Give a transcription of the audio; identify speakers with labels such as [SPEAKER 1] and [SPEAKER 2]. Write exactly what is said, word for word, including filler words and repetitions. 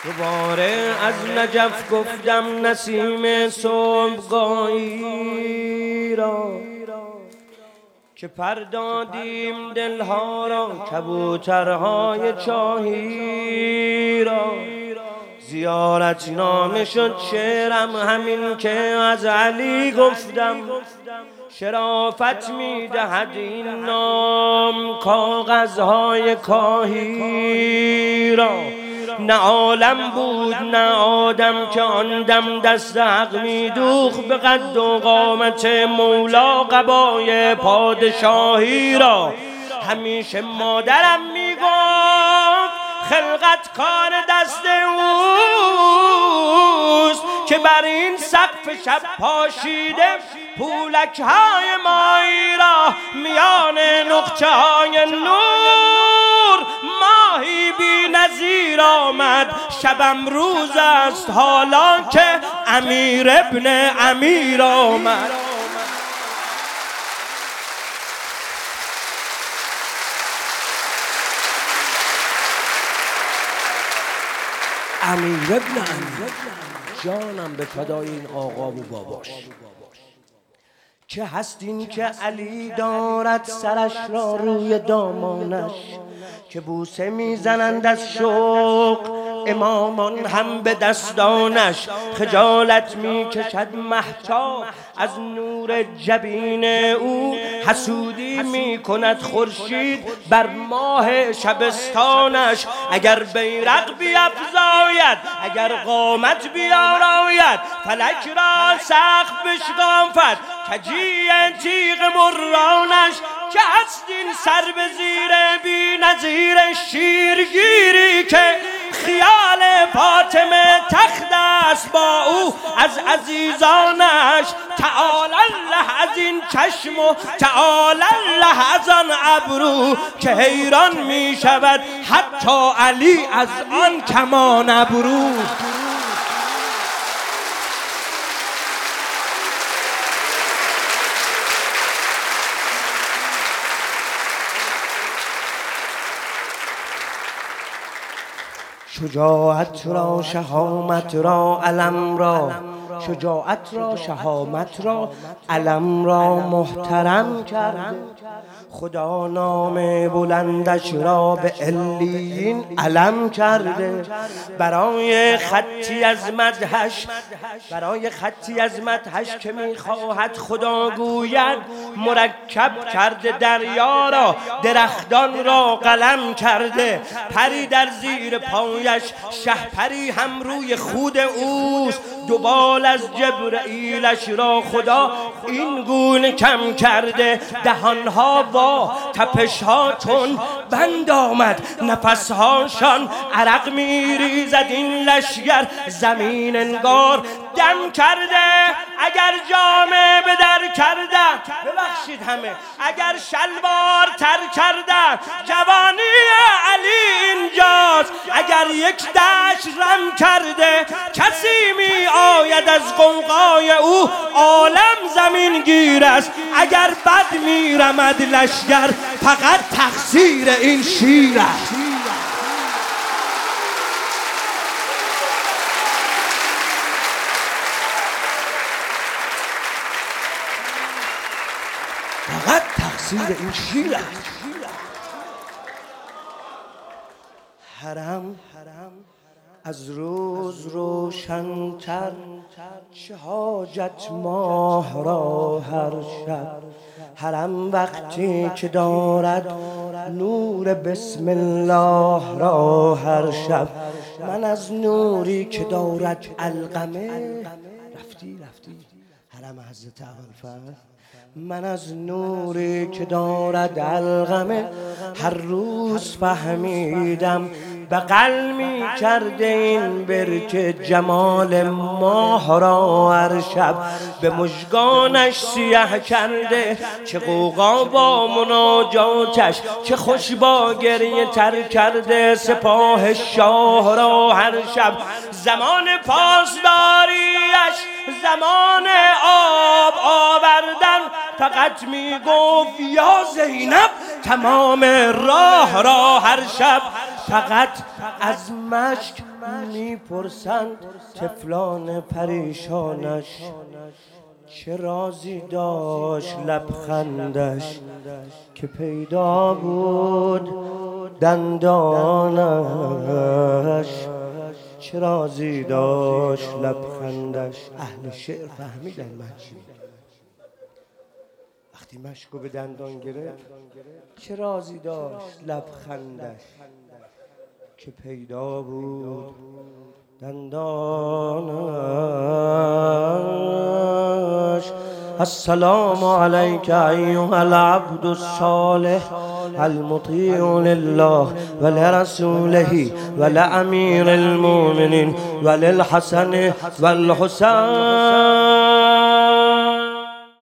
[SPEAKER 1] دوباره از نجف گفتم نسیم صبحگاهی را که پردادیم دلها را کبوترهای چاهی را. زیارت نامه شد شعرم همین که از علی گفتم، شرافت میدهد این نام کاغذهای کاهی را. نه عالم بود نه آدم که آن دم دست حق میدوخت به قد و قامت مولا قبای پادشاهی را. همیشه مادرم میگفت خلقت کار دست اوست که بر این سقف شب پاشیده پولک های مایی را. میان نقطه های نور ماهی بی نظیر آمد. شبم روز است حالا که امیر ابن امیر آمد. امیر ابن امیر، جانم به فدای این آقا و باباش. که هست این که علی دارد سرش را روی دامانش، که بوسه میزنند از شوق امامان هم به دستانش. خجالت میکشد مهتاب از نور جبین او، حسودی میکند خورشید بر ماه شبستانش. اگر بیرق بیفزاید اگر قامت بیاراید، فلک را سقف بشکافد کجی تیغ مرانش. که هست این سر به زیر بی نظیر شیرگیری که خیال فاطمه تخت است با او از عزیزانش. تعالی الله از این چشم و تعالی الله از آن ابرو، که حیران می شود حتی علی از آن کمان ابرو. شجاعت را شهامت را علم را، شجاعت را شهامت را علم را محترم کرده. خدا نام بلندش را به علیین علم کرده. برای خطی از مدحش برای خطی از مدحش که میخواهد خدا گوید، مرکب کرده دریا را درختان را قلم کرده. پری در زیر پایش شهپری هم روی خود اوست. دوبال از جبرئیلش را خدا این گونه کم کرده. دهانها وا تپشها تون بند آمد، نفسهاشان عرق میریزد. این لشگر زمین انگار دم کرده. اگر جامه به در کردن، ببخشید همه، اگر شلوار تر کردن، جوانی علی اینجاست. اگر یک دشت رم کرده، کسی می آید از قوقای او عالم زمین گیر است. اگر بد می رمد لشگر، فقط تقصیر این شیر است. فقط تقصیر این شیر است. حرم از روز روشن‌تر، چه حاجت ماه را هر شب. حرم وقتی که دارد نور بسم الله را هر شب. من از نوری که دارد علقمه، رفتی رفتی حرم حضرت ابوالفضل. من از نوری که دارد علقمه هر روز فهمیدم بغل می کرده این برکه جمال ماه را هر شب. به مژگانش سیه کرده چه غوغا با مناجاتش، چه خوش با گریه تر کرده سپاه شاه را هر شب. زمان پاسداریش زمان آب آوردن، فقط می گفت یا زینب تمام راه را هر شب. فقط از مشک میپرسند طفلان پریشانش چه رازی داشت لبخندش که پیدا بود دندانش چه رازی داشت لبخندش. اهل شعر فهمیدن من چی میگم. وقتی مشکو به دندان گرفت چه رازی داشت لبخندش که پیدا بود دندانش. السلام علیک ایها العبد الصالح المطیع لله ولرسوله ولامیر المؤمنین وللحسن والحسین.